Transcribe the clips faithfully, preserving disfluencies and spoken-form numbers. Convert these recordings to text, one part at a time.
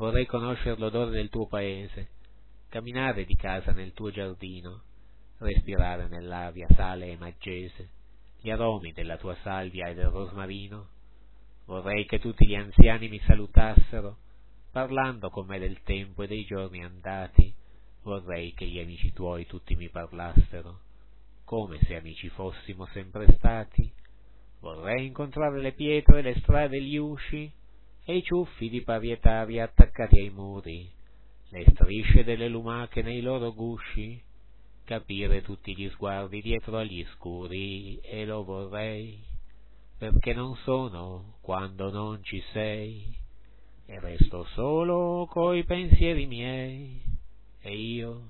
Vorrei conoscere l'odore del tuo paese, camminare di casa nel tuo giardino, respirare nell'aria sale e maggese, gli aromi della tua salvia e del rosmarino. Vorrei che tutti gli anziani mi salutassero, parlando con me del tempo e dei giorni andati. Vorrei che gli amici tuoi tutti mi parlassero, come se amici fossimo sempre stati. Vorrei incontrare le pietre, le strade e gli usci, e i ciuffi di parietari attaccati ai muri, le strisce delle lumache nei loro gusci, capire tutti gli sguardi dietro agli scuri, e lo vorrei, perché non sono quando non ci sei, e resto solo coi pensieri miei, e io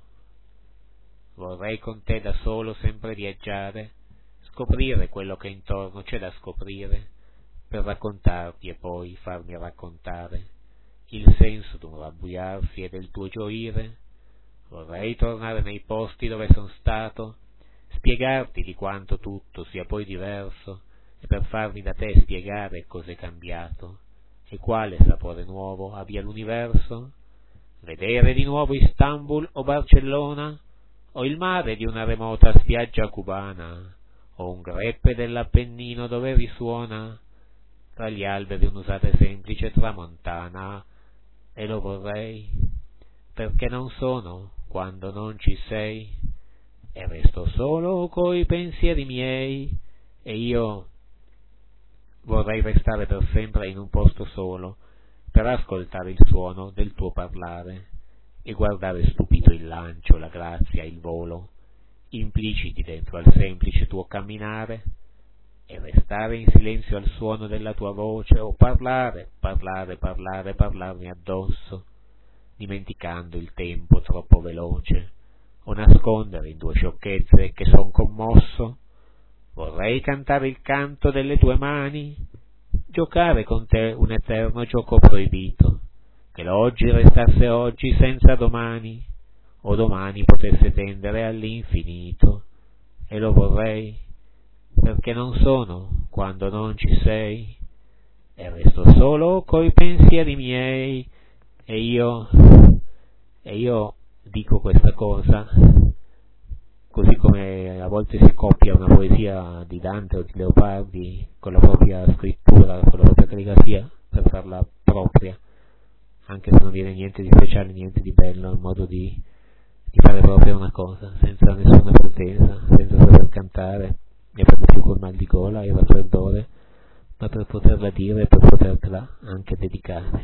vorrei con te da solo sempre viaggiare, scoprire quello che intorno c'è da scoprire, per raccontarti e poi farmi raccontare il senso d'un rabbuiarsi e del tuo gioire. Vorrei tornare nei posti dove son stato, spiegarti di quanto tutto sia poi diverso, e per farmi da te spiegare cos'è cambiato e quale sapore nuovo abbia l'universo. Vedere di nuovo Istanbul o Barcellona, o il mare di una remota spiaggia cubana, o un greppe dell'Appennino dove risuona tra gli alberi un'usata e semplice tramontana, e lo vorrei, perché non sono quando non ci sei, e resto solo coi pensieri miei, e io vorrei restare per sempre in un posto solo, per ascoltare il suono del tuo parlare, e guardare stupito il lancio, la grazia, il volo, impliciti dentro al semplice tuo camminare, e restare in silenzio al suono della tua voce, o parlare, parlare, parlare, parlarmi addosso, dimenticando il tempo troppo veloce, o nascondere in due sciocchezze che son commosso. Vorrei cantare il canto delle tue mani, giocare con te un eterno gioco proibito, che l'oggi restasse oggi senza domani, o domani potesse tendere all'infinito, e lo vorrei, perché non sono quando non ci sei, e resto solo coi pensieri miei, e io, e io dico questa cosa, così come a volte si copia una poesia di Dante o di Leopardi con la propria scrittura, con la propria calligrafia, per farla propria, anche se non viene niente di speciale, niente di bello, è un modo di, di fare proprio una cosa, senza nessuna pretesa, senza saper cantare, e per di più col mal di gola e il raffreddore, ma per poterla dire e per potertela anche dedicare.